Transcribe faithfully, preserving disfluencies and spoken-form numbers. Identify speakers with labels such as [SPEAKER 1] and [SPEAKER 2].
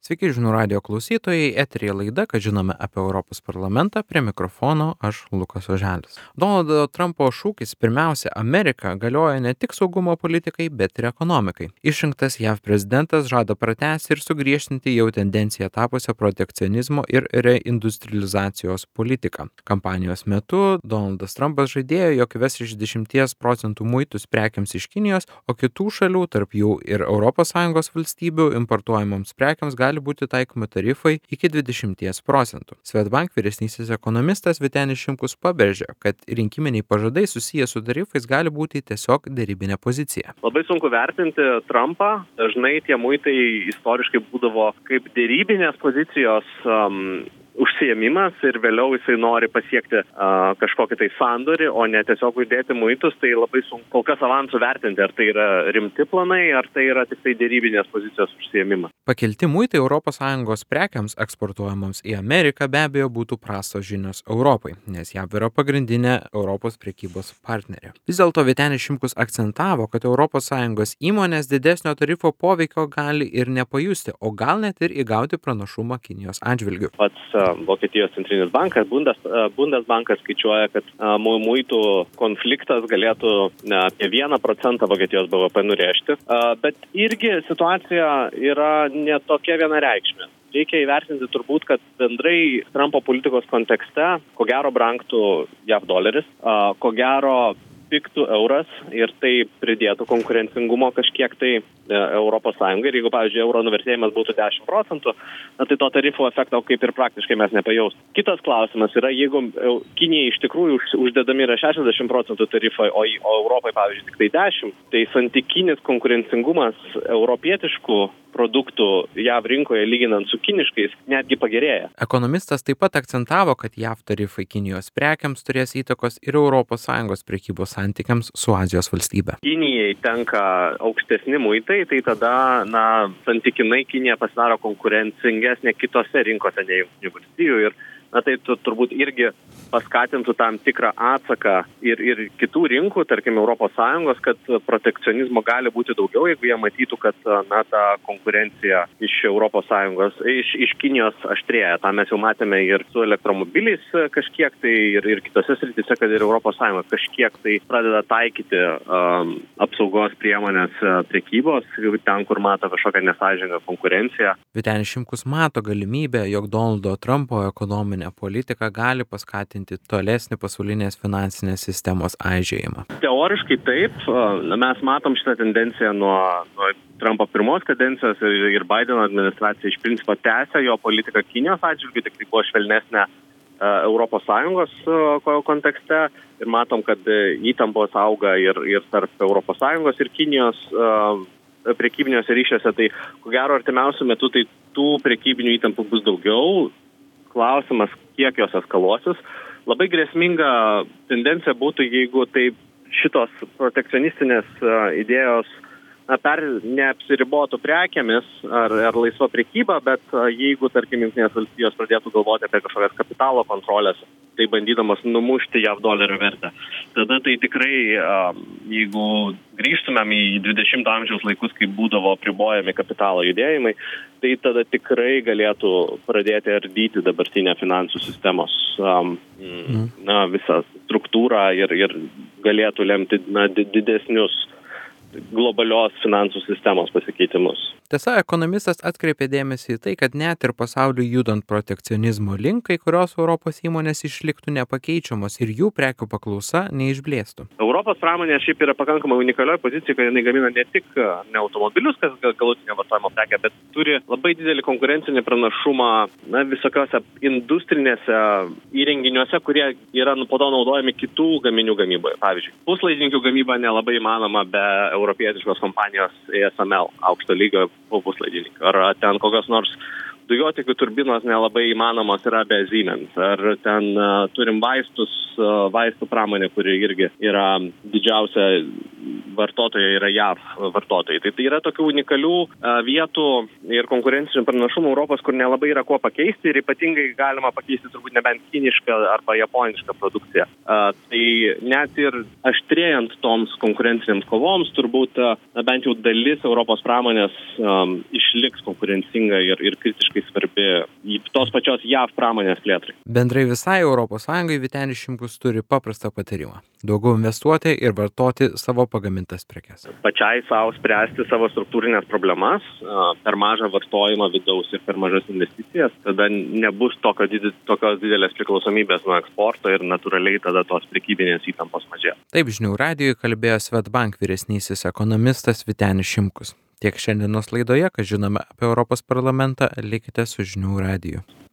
[SPEAKER 1] Sveiki žinių radijo klausytojai, eteryje laida, kad žinome apie Europos parlamentą, prie mikrofono aš Lukas Oželis. Donaldo Trumpo šūkis pirmiausia Amerika galioja ne tik saugumo politikai, bet ir ekonomikai. Išrinktas J A V prezidentas žada pratęsti ir sugriežtinti jau tendenciją tapusią protekcionizmo ir reindustrializacijos politiką. Kampanijos metu Donaldas Trumpas žadėjo, jog įves iš dešimties procentų muitus prekiams iš Kinijos, o kitų šalių, tarp jų ir Europos Sąjungos valstybių, importuojamoms prekiams gali būti taikomi tarifai iki dvidešimties procentų. Swedbank vyresnysis ekonomistas Vytenis Šimkus pabrėžė, kad rinkiminiai pažadai susiję su tarifais gali būti tiesiog derybinė pozicija.
[SPEAKER 2] Labai sunku vertinti Trumpą. Dažnai tie muitai istoriškai būdavo kaip derybinės pozicijos um, užsiėmimas ir vėliau jisai nori pasiekti uh, kažkokį tai sandorį, o ne tiesiog uždėti muitus, tai labai sunku kol kas avansų vertinti, ar tai yra rimti planai, ar tai yra tik tai derybinės pozicijos užsiėmimas.
[SPEAKER 1] Pakelti muitai Europos Sąjungos prekiams eksportuojamams į Ameriką be abejo būtų prastos žinios Europai, nes J A V yra pagrindinė Europos prekybos partnerė. Vis dėlto Vytenis Šimkus akcentavo, kad Europos Sąjungos įmonės didesnio tarifo poveikio gali ir nepajusti, o gal net ir įgauti pranašumą Kinijos atžvilgiu.
[SPEAKER 2] Pats Vokietijos centrinis bankas, Bundes, Bundesbankas skaičiuoja, kad muitų konfliktas galėtų apie vieną procentą Vokietijos B V P nurėžti, bet irgi situacija yra ne tokia vienareikšmė. Reikia įvertinti turbūt, kad bendrai Trumpo politikos kontekste, ko gero brangtų J A V doleris, ko gero piktų euras ir tai pridėtų konkurencingumo kažkiek tai Europos Sąjungai. Ir jeigu, pavyzdžiui, euro nuvertėjimas būtų dešimt procentų, na, tai to tarifo efekto kaip ir praktiškai mes nepajausime. Kitas klausimas yra, jeigu Kinijai iš tikrųjų uždedami yra šešiasdešimt procentų tarifai, o, o Europai, pavyzdžiui, tik tai dešimt, tai santykinis konkurencingumas europietiškų produktų J A V rinkoje lyginant su kiniškais netgi pagerėja.
[SPEAKER 1] Ekonomistas taip pat akcentavo, kad J A V tarifai Kinijos prekiams turės įtakos ir Europos Sąjungos prekybos santykiams su Azijos valstybe.
[SPEAKER 2] Kinijai tenka aukštesni muitai, tai tada, na, santykinai Kinija pasidaro konkurencingesnė kitose rinkose nei Jungtinių valstijų ir na, tai turbūt irgi paskatintų tam tikrą atsaką ir, ir kitų rinkų, tarkim Europos Sąjungos, kad protekcionizmo gali būti daugiau, jeigu jie matytų, kad na, ta konkurencija iš Europos Sąjungos, iš, iš Kinijos aštrėja. Ta mes jau matėme ir su elektromobiliais kažkiek tai ir, ir kitose srityse, kad ir Europos Sąjunga kažkiek tai pradeda taikyti um, apsaugos priemonės prekybos, ten, kur mato kažkokią nesąžiningą konkurenciją.
[SPEAKER 1] Vytenis Šimkus mato galimybę, jog Donaldo Trumpo ekonominė politika gali paskatinti tolesnį pasaulinės finansinės sistemos aižėjimą.
[SPEAKER 2] Teoriškai taip. Mes matom šitą tendenciją nuo, nuo Trumpo pirmos kadencijos ir, ir Bideno administracija iš principo tęsia jo politiką Kinijos atžvilgiu, tik tai buvo švelnesnė Europos Sąjungos kontekste ir matom, kad įtampos auga ir, ir tarp Europos Sąjungos ir Kinijos prekybiniuose ryšiuose. Tai ko gero artimiausiu metu tai tų prekybinių įtampų bus daugiau. Klausimas, kiek jos eskaluosis. Labai grėsminga tendencija būtų, jeigu tai šitos protekcionistinės idėjos na, per neapsiribotų prekėmis ar, ar laisva prekyba, bet jeigu, tarkim, Jungtinės valstijos pradėtų galvoti apie kažkokias kapitalo kontrolės, tai bandydamas numušti J A V dolerio vertę. Tada tai tikrai, jeigu grįžtumėm į dvidešimto amžiaus laikus, kai būdavo apribojami kapitalo judėjimai, tai tada tikrai galėtų pradėti ardyti dabartinę finansų sistemos na, visą struktūrą ir, ir galėtų lemti na, didesnius globalios finansų sistemos pasikeitimus.
[SPEAKER 1] Tiesa, ekonomistas atkreipė dėmesį į tai, kad net ir pasauliu judant protekcionizmo link, kai kurios Europos įmonės išliktų nepakeičiamos ir jų prekių paklausa neišblėstų.
[SPEAKER 2] Europos pramonė šiaip yra pakankamai unikalioje pozicijoje, kad jinai gamina ne tik ne automobilius, kas galutinio vartojimo prekė, bet turi labai didelį konkurencinį pranašumą na, visokiose industrinėse įrenginiuose, kurie yra po to naudojami kitų gaminių gamyboje. Pavyzdžiui, puslaidininkių gamyba nelabai įmanoma be europietiškos kompanijos A S M L, aukšto lygio puslaidininkių. Ar ten kokios nors dujotikių turbinos nelabai įmanomos yra be Siemens. Ar ten uh, turim vaistus, uh, vaistų pramonė, kuri irgi yra didžiausia vartotojai yra J A V vartotojai. Tai tai yra tokių unikalių vietų ir konkurencinių pranašumų Europos, kur nelabai yra kuo pakeisti ir ypatingai galima pakeisti turbūt nebent kinišką arba japonišką produkciją. Tai net ir aštrėjant toms konkurencinėms kovoms, turbūt na, bent jau dalis Europos pramonės um, išliks konkurencinga ir, ir kritiškai svarbi į tos pačios J A V pramonės plėtrai.
[SPEAKER 1] Bendrai visai Europos Sąjungai Vytenis Šimkus turi paprastą patarimą. Daugiau investuoti ir vartoti savo pagamintas prekes.
[SPEAKER 2] Pačiai savo spręsti savo struktūrinės problemas, per mažą vartojimą vidaus ir per mažas investicijas, tada nebus tokio didis, tokios didelės priklausomybės nuo eksporto ir natūraliai tada tos prekybinės įtampos mažėja.
[SPEAKER 1] Taip žinių radijui kalbėjo Swedbank vyresnysis ekonomistas Vytenis Šimkus. Tiek šiandienos laidoje, ką žinome apie Europos parlamentą, likite su žinių radiju.